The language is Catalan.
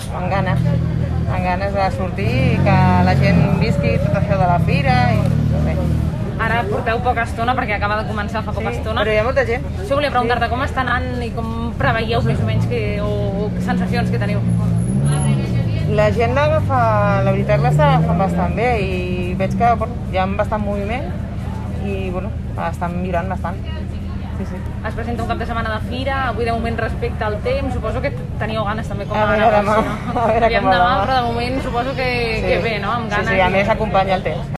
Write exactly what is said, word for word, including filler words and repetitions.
amb ganes, amb ganes de sortir i que la gent visqui tot això de la fira i res. Ara porteu poca estona perquè acaba de començar fa poca Sí, estona. però hi ha molta gent. Això volia preguntar-te com està anant i com preveieu més o menys que, o, o sensacions que teniu. La gent l'agafa, la veritat l'està agafant bastant bé i veig que bueno, hi ha bastant moviment i bueno, estan mirant bastant. Sí, sí. Es presenta un cap de setmana de fira, avui de moment respecte al temps, suposo que teníeu ganes també com a, A veure negoci, demà, no? a veure Aviam com va demà, demà. però de moment suposo que, Sí. que bé, no? Amb ganes Sí, sí, a i- més acompanya el temps.